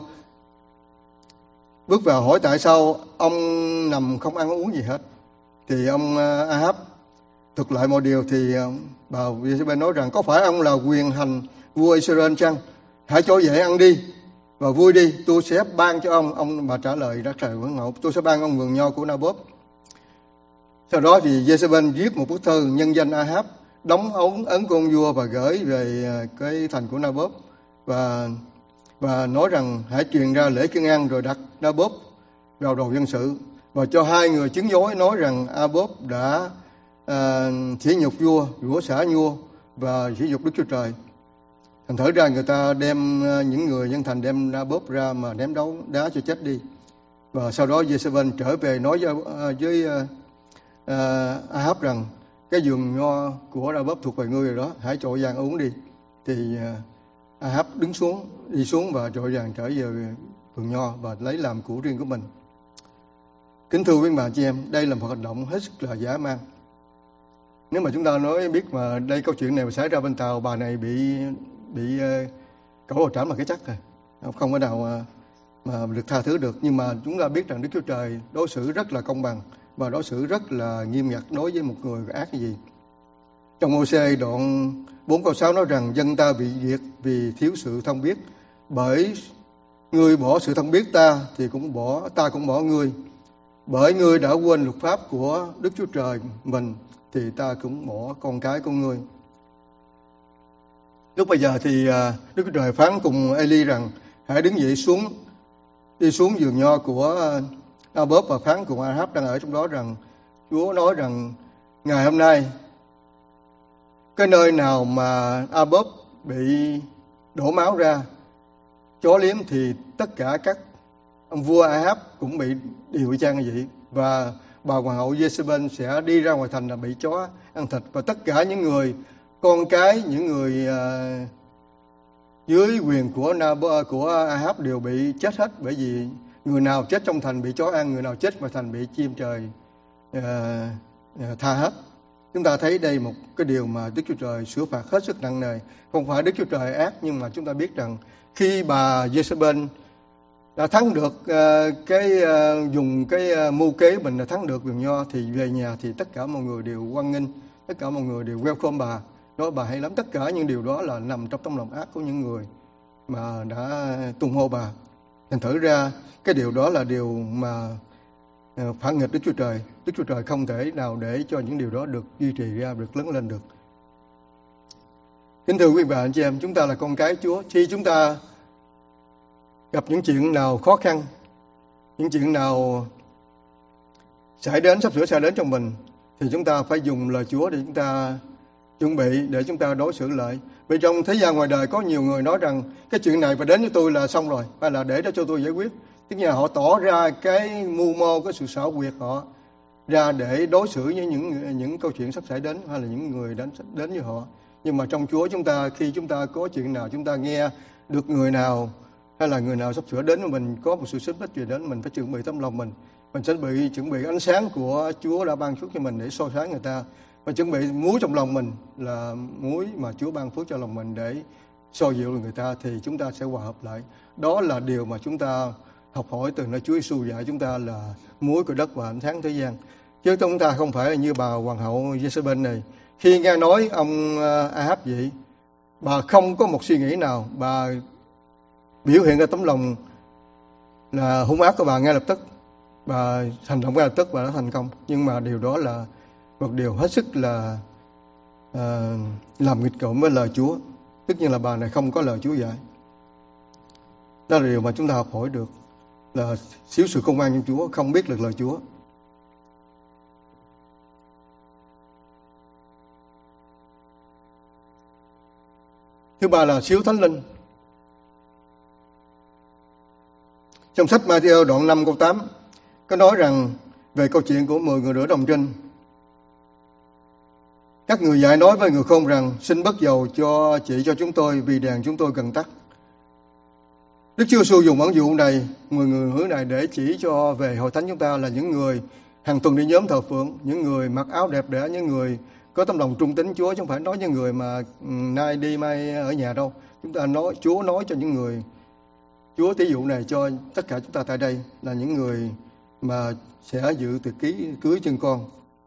bước vào hỏi tại sao ông nằm không ăn uống gì hết, thì ông Ahab thuật lại mọi điều. Thì bà Jezebel nói rằng có phải ông là quyền hành vua Israel chăng? Hãy cho dễ ăn đi và vui đi, tôi sẽ ban cho ông. Bà trả lời rất là hữu hậu, tôi sẽ ban ông vườn nho của Naboth. Sau đó thì Jezebel viết một bức thư nhân danh Ahab, đóng ấn của ông vua và gửi về cái thành của Naboth, và nói rằng hãy truyền ra lễ kiêng ăn, rồi đặt Naboth vào đầu dân sự, và cho hai người chứng dối nói rằng Naboth đã sỉ nhục vua, rủa xả vua và sỉ nhục Đức Chúa Trời. Thành thử ra người ta đem những người dân thành đem Naboth ra mà ném đá cho chết đi. Và sau đó Jezebel trở về nói với Ahab rằng cái vườn nho của Naboth thuộc về ngươi rồi đó, hãy trội vàng uống đi. thì Ahab đi xuống và vội vàng trở về vườn nho và lấy làm của riêng của mình. Kính thưa quý bà chị em, đây là một hành động hết sức là dã man. Nếu mà chúng ta nói biết mà đây câu chuyện này mà xảy ra bên Tàu, bà này bị cẩu vào trảm là cái chắc rồi, không có nào mà được tha thứ được. Nhưng mà chúng ta biết rằng Đức Chúa Trời đối xử rất là công bằng và đối xử rất là nghiêm ngặt đối với một người ác như gì. Trong Ô-sê đoạn 4 câu 6 nói rằng dân ta bị diệt vì thiếu sự thông biết, bởi ngươi bỏ sự thông biết ta thì ta cũng bỏ ngươi, bởi ngươi đã quên luật pháp của Đức Chúa Trời mình thì ta cũng bỏ con cái của ngươi. Lúc bây giờ thì Đức Chúa Trời phán cùng Eli rằng hãy đứng dậy đi xuống vườn nho của Nabốt và phán cùng Ahab đang ở trong đó rằng Chúa nói rằng ngày hôm nay cái nơi nào mà Nabốt bị đổ máu ra chó liếm thì tất cả các ông vua Ahab cũng bị điều y chang như vậy, và bà hoàng hậu Jezebel sẽ đi ra ngoài thành là bị chó ăn thịt, và tất cả những người con cái, những người dưới quyền của Ahab đều bị chết hết, bởi vì người nào chết trong thành bị chó ăn, người nào chết ngoài thành bị chim trời tha hết. Chúng ta thấy đây một cái điều mà Đức Chúa Trời xử phạt hết sức nặng nề. Không phải Đức Chúa Trời ác, nhưng mà chúng ta biết rằng khi bà Jezebel đã thắng được dùng cái mưu kế mình là thắng được vườn nho, thì về nhà thì tất cả mọi người đều hoan nghênh, tất cả mọi người đều welcome bà, nói bà hay lắm. Tất cả những điều đó là nằm trong tấm lòng ác của những người mà đã tung hô bà. Thành thử ra cái điều đó là điều mà phản nghịch Đức Chúa Trời. Đức Chúa Trời không thể nào để cho những điều đó được duy trì ra, được lớn lên được. Kính thưa quý bà anh chị em, chúng ta là con cái Chúa. Khi chúng ta gặp những chuyện nào khó khăn, những chuyện nào sắp sửa xảy đến trong mình, thì chúng ta phải dùng lời Chúa để chúng ta chuẩn bị, để chúng ta đối xử lại. Vì trong thế gian ngoài đời có nhiều người nói rằng cái chuyện này phải đến với tôi là xong rồi, hay là để đó cho tôi giải quyết. Tức là họ tỏ ra cái mưu mô, cái sự xảo quyệt họ ra để đối xử với những câu chuyện sắp xảy đến, hay là những người đến với họ. Nhưng mà trong Chúa chúng ta, khi chúng ta có chuyện nào, chúng ta nghe được người nào hay là người nào sắp sửa đến với mình, có một sự xích mích gì đến, mình phải chuẩn bị tấm lòng mình sẽ chuẩn bị ánh sáng của Chúa đã ban phước cho mình để soi sáng người ta, và chuẩn bị muối trong lòng mình là muối mà Chúa ban phước cho lòng mình để soi dịu người ta, thì chúng ta sẽ hòa hợp lại. Đó là điều mà chúng ta học hỏi từ nơi Chúa Giêsu dạy chúng ta là muối của đất và ánh sáng thế gian. Chứ chúng ta không phải như bà hoàng hậu Jezebel này, khi nghe nói ông Ahab vậy, bà không có một suy nghĩ nào, bà biểu hiện ra tấm lòng là hung ác của bà ngay lập tức, bà hành động ngay lập tức và đã thành công. Nhưng mà điều đó là một điều hết sức là làm nghịch cộng với lời Chúa. Tất nhiên là bà này không có lời Chúa dạy. Đó là điều mà chúng ta học hỏi được, là thiếu sự công an trong Chúa, không biết được lời Chúa. Thứ ba là xíu thánh linh. Trong sách Ma-thi-ơ đoạn 5 câu 8 có nói rằng về câu chuyện của 10 người rửa đồng trinh. Các người dạy nói với người khôn rằng xin bớt dầu chỉ cho chúng tôi, vì đèn chúng tôi gần tắt. Đức Chúa Giêsu dùng ẩn dụ này, 10 người hứa này để chỉ cho về hội thánh chúng ta là những người hàng tuần đi nhóm thờ phượng, những người mặc áo đẹp đẽ, những người có tấm lòng trung tín Chúa, chứ không phải nói những người mà nay đi mai ở nhà đâu. Chúa nói cho những người, Chúa thí dụ này cho tất cả chúng ta tại đây là những người mà sẽ dự tiệc cưới chân con.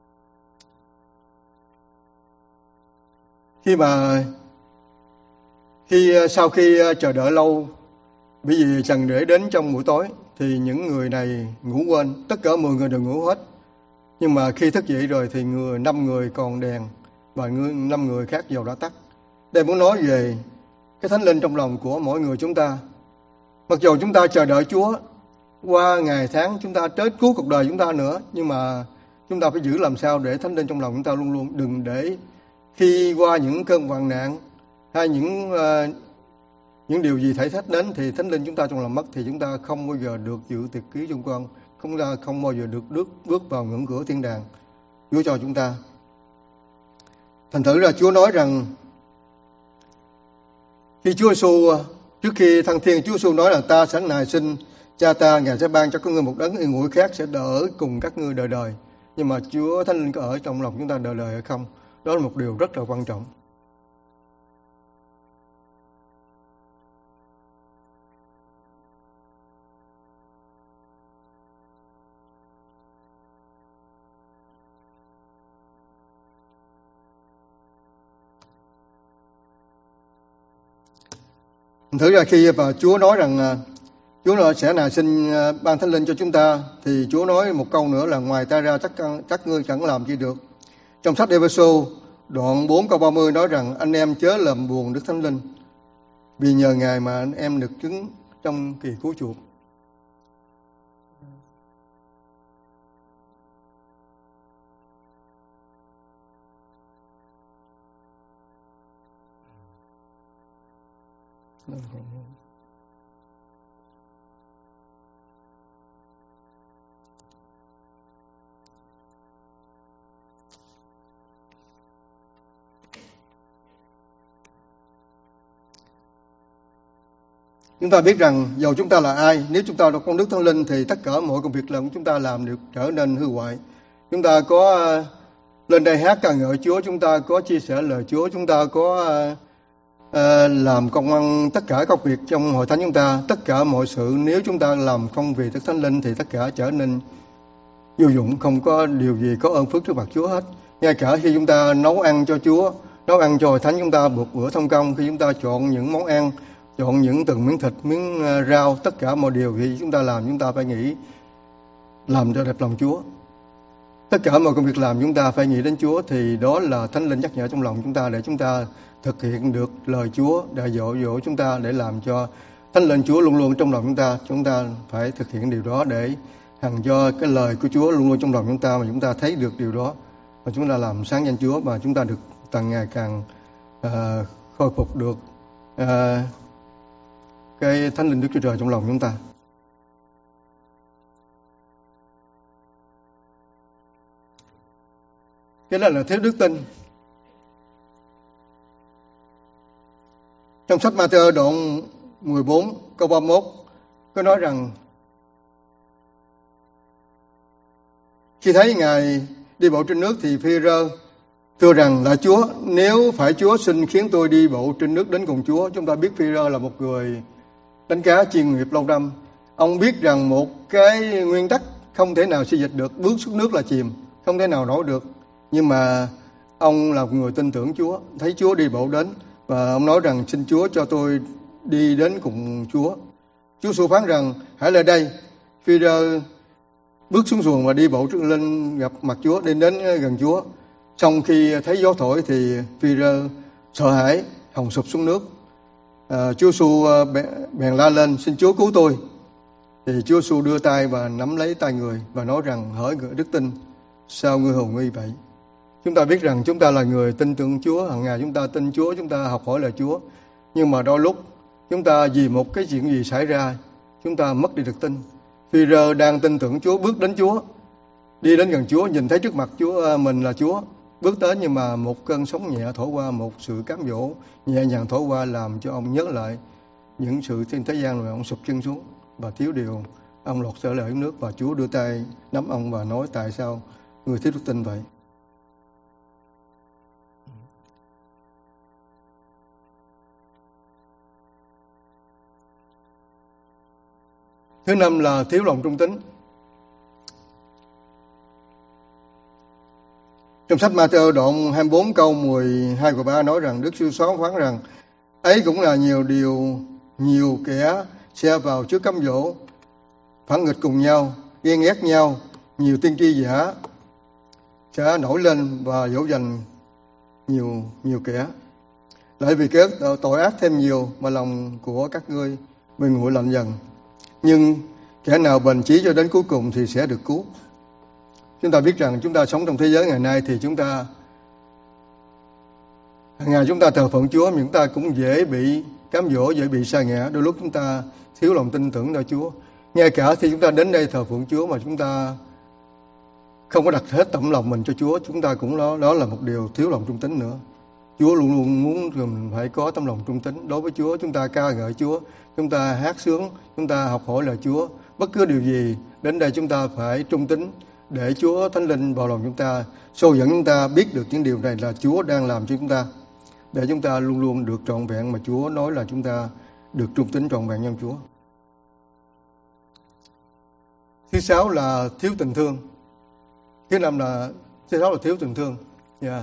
Sau khi chờ đợi lâu, bởi vì trần để đến trong buổi tối, thì những người này ngủ quên, tất cả 10 người đều ngủ hết. Nhưng mà khi thức dậy rồi thì 5 người còn đèn và 5 người khác dầu đã tắt. Đây muốn nói về cái thánh linh trong lòng của mỗi người chúng ta. Mặc dù chúng ta chờ đợi Chúa qua ngày tháng, chúng ta tới cuối cuộc đời chúng ta nữa, nhưng mà chúng ta phải giữ làm sao để thánh linh trong lòng chúng ta luôn luôn, đừng để khi qua những cơn hoạn nạn hay những điều gì thể thách đến thì thánh linh chúng ta trong lòng mất, thì chúng ta không bao giờ được dự tiệc cưới chung con, không bao giờ được bước vào ngưỡng cửa thiên đàng Chúa cho chúng ta. Thành thử ra Chúa nói rằng Khi Chúa Giêsu trước khi thăng thiên, Chúa Giêsu nói là ta sẽ nài xin Cha ta, Ngài sẽ ban cho các ngươi một đấng yên ủi khác sẽ đỡ cùng các ngươi đời đời. Nhưng mà Chúa Thánh Linh có ở trong lòng chúng ta đời đời hay không? Đó là một điều rất là quan trọng. Thử ra khi mà Chúa nói rằng Chúa sẽ nài xin ban Thánh Linh cho chúng ta, thì Chúa nói một câu nữa là ngoài ta ra các ngươi chẳng làm gì được. Trong sách Ê-phê-sô đoạn 4 câu 30 nói rằng anh em chớ làm buồn Đức Thánh Linh, vì nhờ Ngài mà anh em được chứng trong kỳ cứu chuộc. Chúng ta biết rằng dầu chúng ta là ai, nếu chúng ta là con Đức Thánh Linh thì tất cả mọi công việc làm chúng ta làm được trở nên hư hoại. Chúng ta có lên đây hát ca ngợi Chúa, chúng ta có chia sẻ lời Chúa, chúng ta có làm công ăn tất cả các việc trong hội thánh chúng ta, tất cả mọi sự nếu chúng ta làm không vì Đức Thánh Linh thì tất cả trở nên vô dụng, không có điều gì có ơn phước trước mặt Chúa hết. Ngay cả khi chúng ta nấu ăn cho Chúa, nấu ăn cho hội thánh chúng ta buộc bữa thông công, khi chúng ta chọn những món ăn, chọn những từng miếng thịt, miếng rau, tất cả mọi điều khi chúng ta làm chúng ta phải nghĩ làm cho đẹp lòng Chúa. Tất cả mọi công việc làm chúng ta phải nghĩ đến Chúa, thì đó là Thánh Linh nhắc nhở trong lòng chúng ta để chúng ta thực hiện được lời Chúa đã dỗ chúng ta để làm cho Thánh Linh Chúa luôn luôn trong lòng chúng ta. Chúng ta phải thực hiện điều đó để hằng cho cái lời của Chúa luôn luôn trong lòng chúng ta, mà chúng ta thấy được điều đó và chúng ta làm sáng danh Chúa, và chúng ta được càng ngày càng khôi phục được cái Thánh Linh Đức Chúa Trời trong lòng chúng ta. Cái đó là thiếu đức tin. Trong sách Ma-thi-ơ đoạn 14 câu 31 có nói rằng khi thấy Ngài đi bộ trên nước thì Phi-rơ thưa rằng là Chúa, nếu phải Chúa xin khiến tôi đi bộ trên nước đến cùng Chúa. Chúng ta biết Phi-rơ là một người đánh cá chuyên nghiệp lâu năm. Ông biết rằng một cái nguyên tắc không thể nào xây dịch được, bước xuống nước là chìm, không thể nào nổi được. Nhưng mà ông là người tin tưởng Chúa, thấy Chúa đi bộ đến, và ông nói rằng xin Chúa cho tôi đi đến cùng Chúa. Chúa Giêsu phán rằng hãy lại đây. Phi-rơ bước xuống xuồng và đi bộ lên gặp mặt Chúa, đi đến gần Chúa. Xong khi thấy gió thổi thì Phi-rơ sợ hãi hòng sụp xuống nước. Chúa Giêsu bèn la lên xin Chúa cứu tôi. Thì Chúa Giêsu đưa tay và nắm lấy tay người và nói rằng hỡi người đức tin, sao ngươi hồ nghi vậy? Chúng ta biết rằng chúng ta là người tin tưởng Chúa, hàng ngày chúng ta tin Chúa, chúng ta học hỏi lời Chúa. Nhưng mà đôi lúc chúng ta vì một cái chuyện gì xảy ra, chúng ta mất đi được tin. Phi-rơ đang tin tưởng Chúa, bước đến Chúa, đi đến gần Chúa, nhìn thấy trước mặt Chúa mình là Chúa, bước tới, nhưng mà một cơn sóng nhẹ thổi qua, một sự cám dỗ nhẹ nhàng thổi qua làm cho ông nhớ lại những sự trên thế gian, rồi ông sụp chân xuống và thiếu điều ông lọt trở lại nước, và Chúa đưa tay nắm ông và nói tại sao người thiếu đức tin vậy? Thứ năm là thiếu lòng trung tín. Trong sách Ma-thi-ơ đoạn 24 câu 12 và 13 nói rằng Đức Giê-xu phán rằng ấy cũng là nhiều kẻ xe vào trước cám dỗ, phản nghịch cùng nhau, ghen ghét nhau, nhiều tiên tri giả sẽ nổi lên và dỗ dành nhiều kẻ. Lại vì cái tội ác thêm nhiều mà lòng của các ngươi bị nguội lạnh dần. Nhưng kẻ nào bền chí cho đến cuối cùng thì sẽ được cứu. Chúng ta biết rằng chúng ta sống trong thế giới ngày nay thì chúng ta hàng ngày chúng ta thờ phượng Chúa, nhưng chúng ta cũng dễ bị cám dỗ, dễ bị sa ngã. Đôi lúc chúng ta thiếu lòng tin tưởng nơi Chúa. Ngay cả khi chúng ta đến đây thờ phượng Chúa mà chúng ta không có đặt hết tấm lòng mình cho Chúa, chúng ta cũng đó là một điều thiếu lòng trung tín nữa. Chúa luôn luôn muốn mình phải có tấm lòng trung tín đối với Chúa. Chúng ta ca ngợi Chúa, chúng ta hát sướng, chúng ta học hỏi lời Chúa. Bất cứ điều gì đến đây chúng ta phải trung tín để Chúa Thánh Linh vào lòng chúng ta, soi dẫn chúng ta biết được những điều này là Chúa đang làm cho chúng ta, để chúng ta luôn luôn được trọn vẹn mà Chúa nói là chúng ta được trung tín trọn vẹn trong Chúa. Thứ sáu là thiếu tình thương. Thứ sáu là thiếu tình thương. Yeah.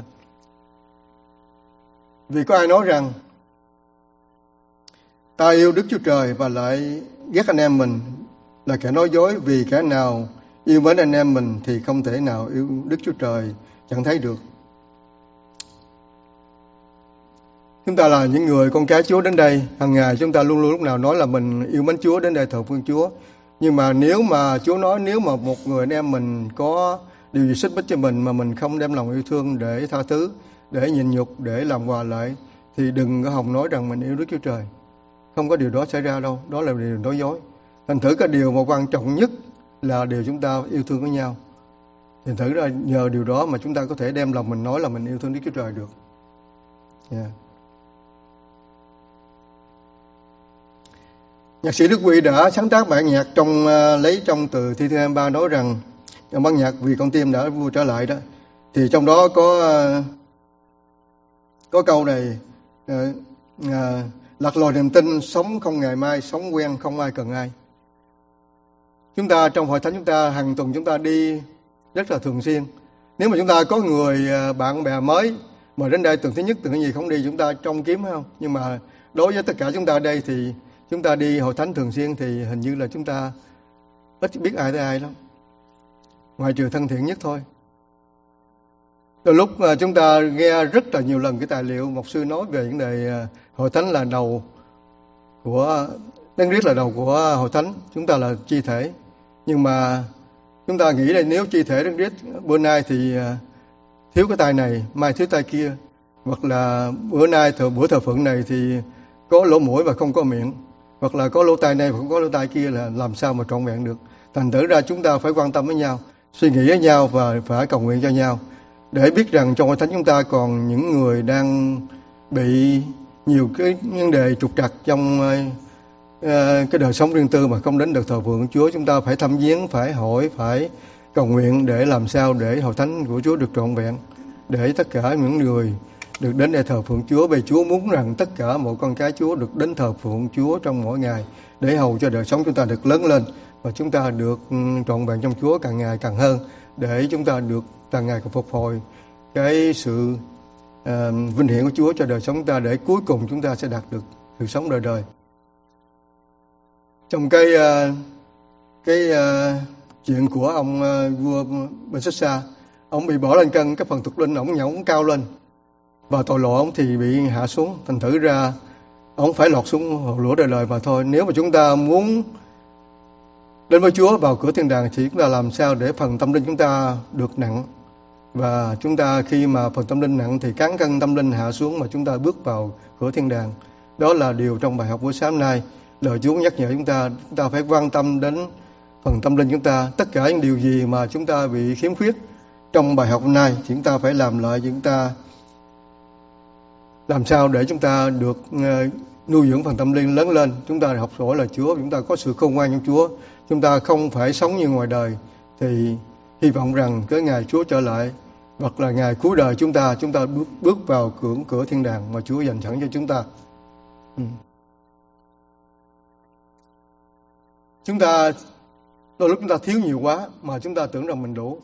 Vì có ai nói rằng ta yêu Đức Chúa Trời và lại ghét anh em mình là kẻ nói dối, vì kẻ nào yêu mến anh em mình thì không thể nào yêu Đức Chúa Trời chẳng thấy được. Chúng ta là những người con cái Chúa đến đây, hàng ngày chúng ta luôn luôn lúc nào nói là mình yêu mến Chúa, đến đây thờ phượng Chúa. Nhưng mà nếu mà Chúa nói nếu mà một người anh em mình có điều gì xích mích cho mình mà mình không đem lòng yêu thương để tha thứ, để nhịn nhục, để làm hòa lại, thì đừng có hòng nói rằng mình yêu Đức Chúa Trời. Không có điều đó xảy ra đâu, đó là điều nói dối. Thành thử cái điều mà quan trọng nhất là điều chúng ta yêu thương với nhau. Thành thử ra nhờ điều đó mà chúng ta có thể đem lòng mình nói là mình yêu thương Đức Chúa Trời được. Yeah. Nhạc sĩ Đức Huy đã sáng tác bản nhạc lấy trong từ Thi Thiên 23 nói rằng trong bản nhạc Vì Con Tim Đã Vui Trở Lại đó, thì trong đó có câu này: lạc loài niềm tin, sống không ngày mai, sống quen không ai cần ai. Chúng ta trong hội thánh chúng ta hàng tuần chúng ta đi rất là thường xuyên. Nếu mà chúng ta có người bạn bè mới mà đến đây tuần thứ nhất, tuần thứ gì không đi, chúng ta trông kiếm không? Nhưng mà đối với tất cả chúng ta ở đây thì chúng ta đi hội thánh thường xuyên thì hình như là chúng ta ít biết ai tới ai lắm, ngoại trừ thân thiện nhất thôi. Đôi lúc chúng ta nghe rất là nhiều lần cái tài liệu mục sư nói về vấn đề hội thánh là đầu của Đấng Christ, là đầu của hội thánh, chúng ta là chi thể. Nhưng mà chúng ta nghĩ là nếu chi thể Đấng Christ bữa nay thì thiếu cái tay này, mai thiếu tay kia, hoặc là bữa thờ phượng này thì có lỗ mũi và không có miệng, hoặc là có lỗ tai này và không có lỗ tai kia, là làm sao mà trọn vẹn được. Thành thử ra chúng ta phải quan tâm với nhau, suy nghĩ với nhau và phải cầu nguyện cho nhau, để biết rằng trong hội thánh chúng ta còn những người đang bị nhiều cái vấn đề trục trặc trong cái đời sống riêng tư mà không đến được thờ phượng Chúa. Chúng ta phải thăm viếng, phải hỏi, phải cầu nguyện để làm sao để hội thánh của Chúa được trọn vẹn, để tất cả những người được đến đây thờ phượng Chúa. Vì Chúa muốn rằng tất cả mọi con cái Chúa được đến thờ phượng Chúa trong mỗi ngày, để hầu cho đời sống chúng ta được lớn lên và chúng ta được trọn vẹn trong Chúa càng ngày càng hơn, để chúng ta được càng ngày càng phục hồi cái sự vinh hiển của Chúa cho đời sống chúng ta, để cuối cùng chúng ta sẽ đạt được sự sống đời đời. Trong cái chuyện của ông vua Belshazzar, ông bị bỏ lên cân, cái phần thuộc linh ông nhảy cao lên và tội lỗi ông thì bị hạ xuống. Thành thử ra ông phải lọt xuống hồ lửa đời đời mà thôi. Nếu mà chúng ta muốn đến với Chúa vào cửa thiên đàng thì chúng ta làm sao để phần tâm linh chúng ta được nặng, và chúng ta khi mà phần tâm linh nặng thì cán cân tâm linh hạ xuống mà chúng ta bước vào cửa thiên đàng. Đó là điều trong bài học buổi sáng nay. Lời Chúa nhắc nhở chúng ta phải quan tâm đến phần tâm linh chúng ta. Tất cả những điều gì mà chúng ta bị khiếm khuyết trong bài học hôm nay thì chúng ta phải làm lại, chúng ta làm sao để chúng ta được nuôi dưỡng phần tâm linh lớn lên. Chúng ta học hỏi lời Chúa, chúng ta có sự khôn ngoan trong Chúa, chúng ta không phải sống như ngoài đời. Thì hy vọng rằng cái ngày Chúa trở lại hoặc là ngày cuối đời chúng ta bước vào cửa thiên đàng mà Chúa dành sẵn cho chúng ta. Chúng ta đôi lúc chúng ta thiếu nhiều quá mà chúng ta tưởng rằng mình đủ.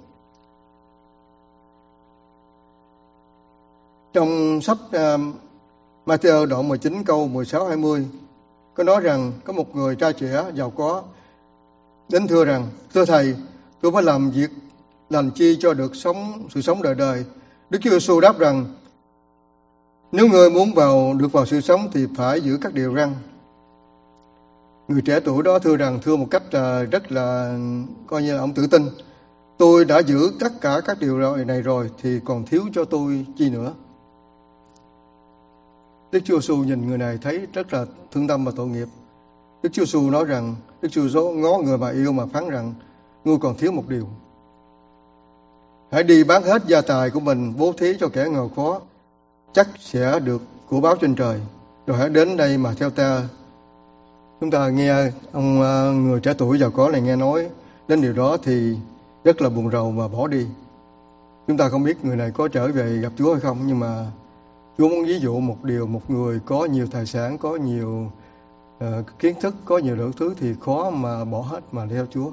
Trong sách Matthew đoạn 19 câu 16-20 có nói rằng có một người trai trẻ giàu có đến thưa rằng: thưa thầy, tôi phải làm việc lành chi cho được sự sống đời đời? Đức Chúa Giêsu đáp rằng: nếu người muốn được vào sự sống thì phải giữ các điều răn. Người trẻ tuổi đó thưa một cách rất là coi như là ông tự tin: tôi đã giữ tất cả các điều này rồi thì còn thiếu cho tôi chi nữa. Đức Chúa Giêsu nhìn người này thấy rất là thương tâm và tội nghiệp. Đức Chúa Giêsu nói rằng, Đức Chúa Giêsu ngó người mà yêu mà phán rằng: ngươi còn thiếu một điều. Hãy đi bán hết gia tài của mình, bố thí cho kẻ nghèo khó, chắc sẽ được của báo trên trời. Rồi hãy đến đây mà theo ta. Chúng ta nghe ông người trẻ tuổi giàu có này nghe nói đến điều đó thì rất là buồn rầu mà bỏ đi. Chúng ta không biết người này có trở về gặp Chúa hay không, nhưng mà Chúa muốn ví dụ một điều, một người có nhiều tài sản, có nhiều kiến thức, có nhiều đủ thứ thì khó mà bỏ hết mà theo Chúa.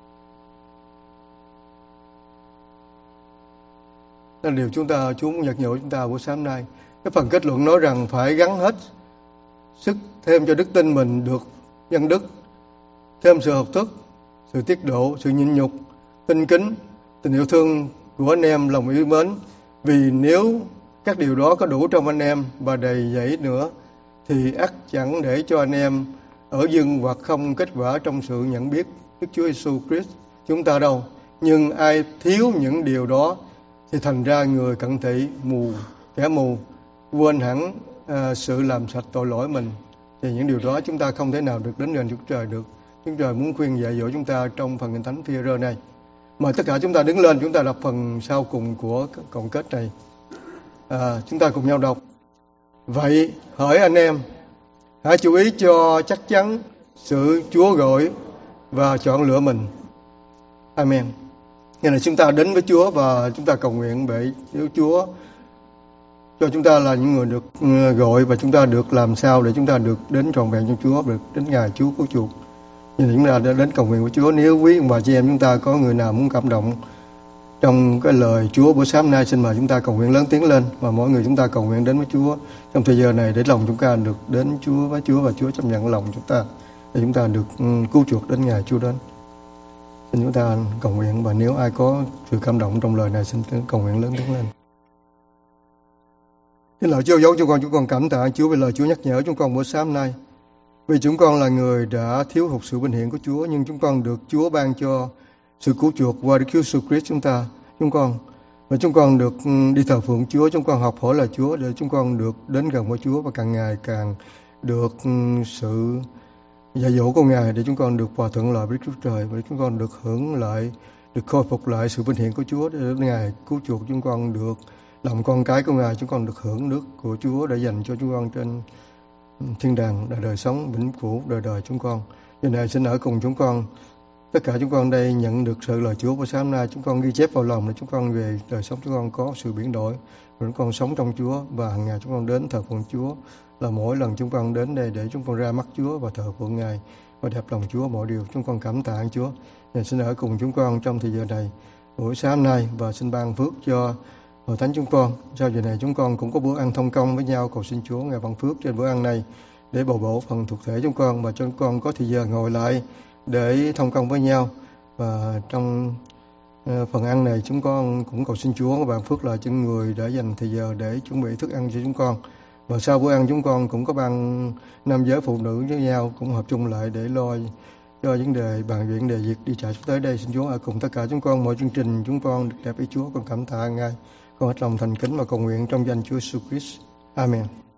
Đó là điều Chúa muốn nhắc nhở chúng ta buổi sáng nay. Cái phần kết luận nói rằng phải gắng hết sức thêm cho đức tin mình được nhân đức, thêm sự học thức, sự tiết độ, sự nhịn nhục, tinh kính, tình yêu thương của anh em, lòng yêu mến. Vì nếu các điều đó có đủ trong anh em và đầy dẫy nữa thì ắt chẳng để cho anh em ở dưng hoặc không kết quả trong sự nhận biết Đức Chúa Giêsu Christ chúng ta đâu. Nhưng ai thiếu những điều đó thì thành ra người cận thị, kẻ mù, quên hẳn sự làm sạch tội lỗi mình. Thì những điều đó chúng ta không thể nào được đến gần Chúa Trời được. Chúa Trời muốn khuyên dạy dỗ chúng ta trong phần Kinh Thánh Phi-e-rơ này. Mời tất cả chúng ta đứng lên, chúng ta đọc phần sau cùng của cộng kết này. Chúng ta cùng nhau đọc. Vậy hỡi anh em, hãy chú ý cho chắc chắn sự Chúa gọi và chọn lựa mình. Amen. Ngày này chúng ta đến với Chúa và chúng ta cầu nguyện để Chúa cho chúng ta là những người được gọi và chúng ta được làm sao để chúng ta được đến trọn vẹn trong Chúa, được đến ngày Chúa cứu chuộc. Như chúng ta đã đến cầu nguyện với Chúa. Nếu quý ông bà chị em chúng ta có người nào muốn cảm động trong cái lời Chúa buổi sáng nay, xin mời chúng ta cầu nguyện lớn tiếng lên và mỗi người chúng ta cầu nguyện đến với Chúa trong thời giờ này để lòng chúng ta được đến Chúa với Chúa và Chúa chấp nhận lòng chúng ta để chúng ta được cứu chuộc đến ngày Chúa đến. Xin chúng ta cầu nguyện và nếu ai có sự cảm động trong lời này xin cầu nguyện lớn tiếng lên. Cái lời Chúa dấu chúng con cảm tạ Chúa về lời Chúa nhắc nhở chúng con buổi sáng nay. Vì chúng con là người đã thiếu hụt sự vinh hiển của Chúa, nhưng chúng con được Chúa ban cho sự cứu chuộc qua Đức Chúa Jesus Christ chúng con và chúng con được đi thờ phượng Chúa, chúng con học hỏi lời Chúa để chúng con được đến gần với Chúa và càng ngày càng được sự dạy dỗ của Ngài để chúng con được hòa thuận lại với Đức Chúa Trời và chúng con được hưởng lại, được khôi phục lại sự vinh hiển của Chúa để Ngài cứu chuộc chúng con được làm con cái của Ngài, chúng con được hưởng nước của Chúa để dành cho chúng con trên thiên đàng đời sống vĩnh cửu đời đời chúng con. Giờ này xin ở cùng chúng con. Tất cả chúng con đây nhận được sự lời Chúa của sáng nay, chúng con ghi chép vào lòng để chúng con về đời sống chúng con có sự biến đổi, chúng con sống trong Chúa và hàng ngày chúng con đến thờ phượng Chúa. Là mỗi lần chúng con đến đây để chúng con ra mắt Chúa và thờ phượng Ngài và đẹp lòng Chúa mọi điều. Chúng con cảm tạ Chúa. Ngài xin ở cùng chúng con trong thời giờ này buổi sáng nay và xin ban phước cho Hội Thánh chúng con. Sau giờ này chúng con cũng có bữa ăn thông công với nhau, cầu xin Chúa Ngài ban phước trên bữa ăn này để bồi bổ phần thuộc thể chúng con và cho chúng con có thời giờ ngồi lại để thông công với nhau. Và trong phần ăn này chúng con cũng cầu xin Chúa ban phước lại cho người đã dành thời giờ để chuẩn bị thức ăn cho chúng con. Và sau bữa ăn chúng con cũng có ban nam giới phụ nữ với nhau cũng hợp chung lại để lo cho vấn đề bàn chuyện đề việc đi chạy tới đây. Xin Chúa ở cùng tất cả chúng con mọi chương trình chúng con được đẹp với Chúa. Con cảm tạ Ngài. Con hết lòng thành kính mà cầu nguyện trong danh Chúa Jesus Christ. Amen.